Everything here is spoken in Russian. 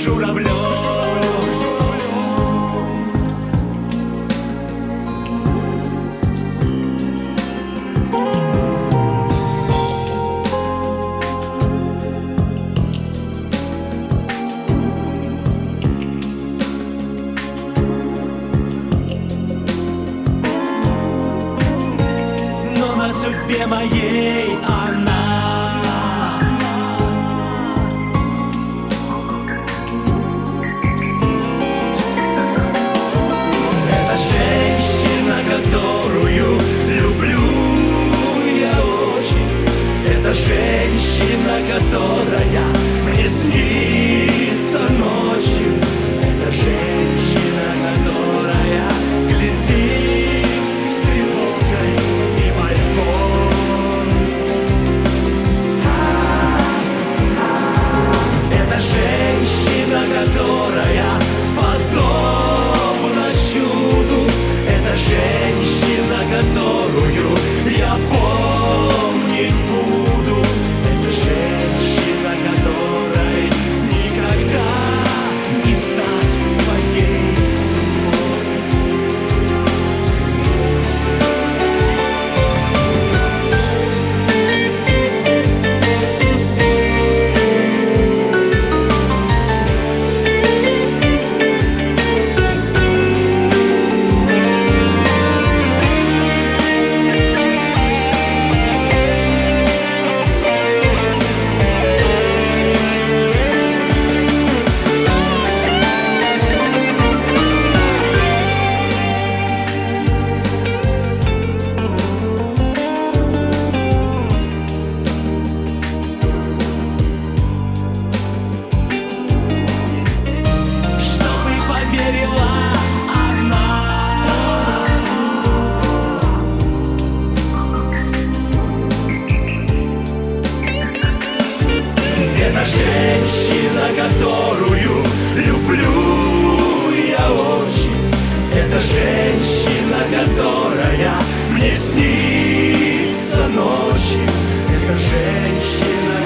журавлем. Но на судьбе моей она которую люблю я очень. Это женщина, которая мне снится ночью. Это женщина, которая глядит с тревогой и мольбой. Это женщина, которая подобна чуду. Это женщина, которую я помнить буду. Это женщина, которой никогда не стать моей судьбой. Это женщина, которую люблю я очень. Это женщина, которая мне снится ночью. Это женщина,